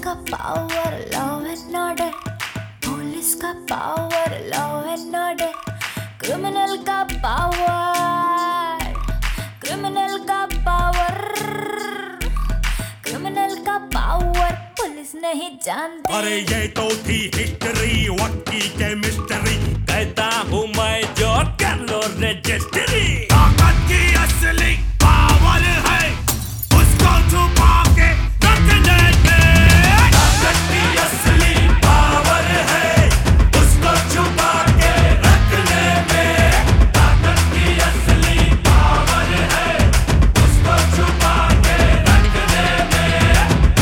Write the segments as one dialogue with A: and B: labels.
A: का power law and order, police का power law and order, criminal का power, criminal का पावर, क्रिमिनल का पावर पुलिस नहीं जानती।
B: अरे ये तो थी हिस्ट्री, वक्त की केमिस्ट्री, कहता हूँ मैं जो कर लो रजिस्ट्री। ताकत की असली पावर है उसको छुपा के रखने में। ताकत की असली पावर है उसको छुपा के रखने में। ताकत की असली पावर है उसको छुपा के रखने में।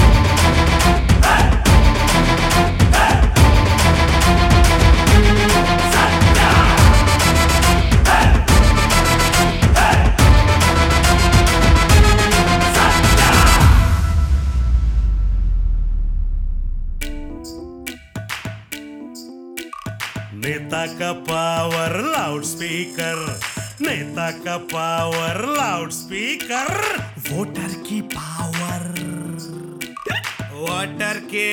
B: नेता का पावर लाउड स्पीकर, नेता का पावर लाउड स्पीकर, वोटर की पावर, वोटर की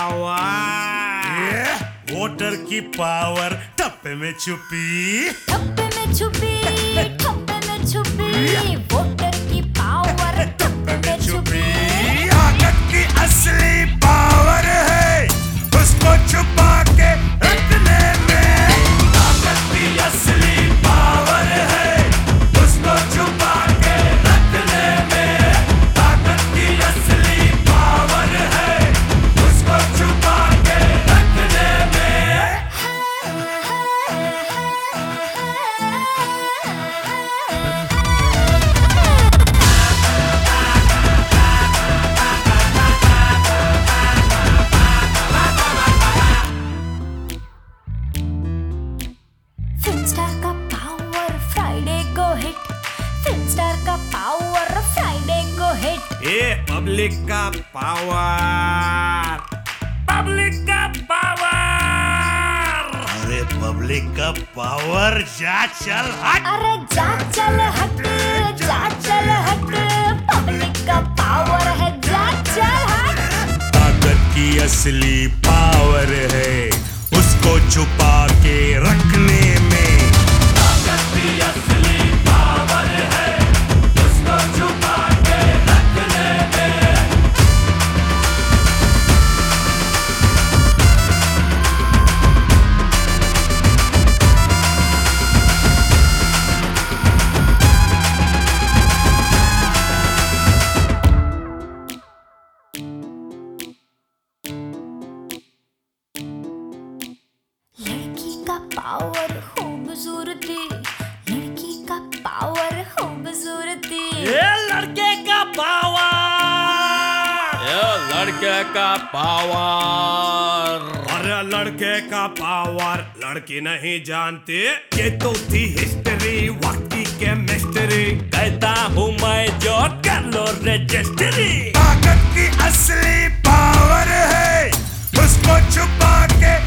B: पावर, वोटर की पावर टप्पे में छुपी,
A: ठप्पे में छुपी, ठप्पे में छुपी, वोटर की पावर ठप्पे में छुपी।
B: ताकत की असली पावर है उसको छुपा के रखने में। ताकत की असली पावर है उसको छुपा के रखने में। ताकत की असली पावर है उसको छुपा के रखने में।
A: फिल्म स्टार का पावर फ्राइडे को हिट, फिल्म स्टार का पावर फ्राइडे को हिट।
B: ये पब्लिक का पावर, पब्लिक का पावर। अरे पब्लिक का पावर जा चल हट।
A: अरे जा चल हट, जा चल हट, पब्लिक का पावर है जा चल हट।
B: ताकत की असली पावर है उसको छुपा के रखने में। ताकत की असली पावर है उसको छुपा के रखने में।
A: लड़की का पावर खूबसूरती, लड़की का पावर खूबसूरती।
B: ये लड़के का पावर,
C: ये लड़के का पावर।
B: अरे लड़के का पावर लड़की नहीं जानती। ये तो थी हिस्ट्री, वक्त की केमिस्ट्री, कहता हूँ मैं जो कर लो रजिस्ट्री। ताकत की असली पावर है उसको छुपा के